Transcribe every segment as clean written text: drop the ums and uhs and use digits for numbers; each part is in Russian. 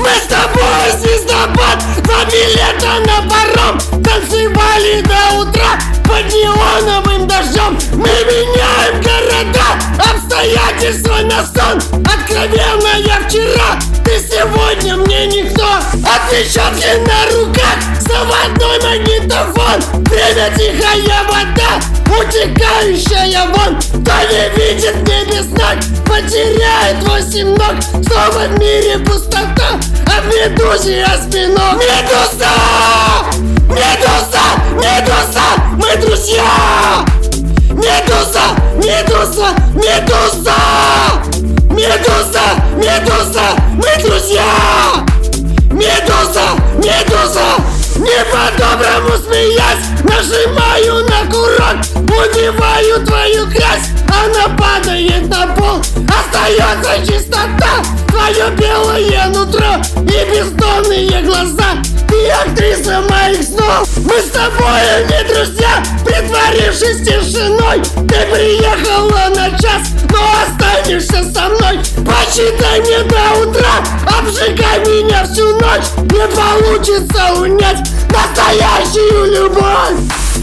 Мы с тобой звездопад, 2 билета на паром. Танцевали до утра под неоновым дождем. Мы меняем города, обстоятельства на сон. Откровенно я вчера, ты сегодня мне никто. Отпечатки на руках, заводной магнитофон. Время тихая вода, утекающая вон. Кто не видит небес ног, потеряет 8 ног. Снова в мире пустота, а в медузе осьминог. Медуза! Медуза! Медуза! Мы друзья! Медуза! Медуза! Медуза! Медуза! Медуза! Мы друзья! Медуза! Медуза! Не по-доброму смеясь, нажимаю на курок, убиваю твою грязь, она падает на пол. Остается чистота, твое белое нутро и бездонные глаза. Ты актриса моих снов. Мы с тобой не друзья, притворившись тишиной. Ты приехала на час, но останешься со мной. Почитай мне до утра, обжигай меня всю ночь. Не получится унять настоящую любовь.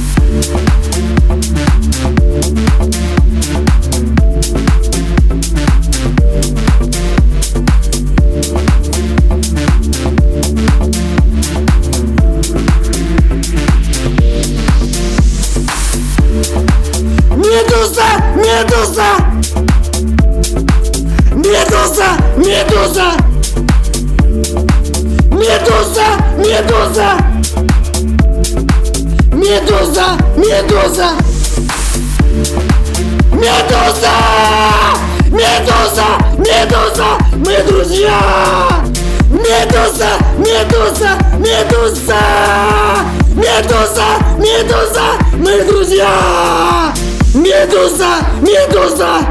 Медуза! Медуза! Медуза! Медуза! Медуза! Медуза! Медуза! Медуза! Медуза! Медуза! Медуза! Мы друзья! Медуза! Медуза! Медуза! Медуза! Медуза! Мы друзья! Медуза! Медуза!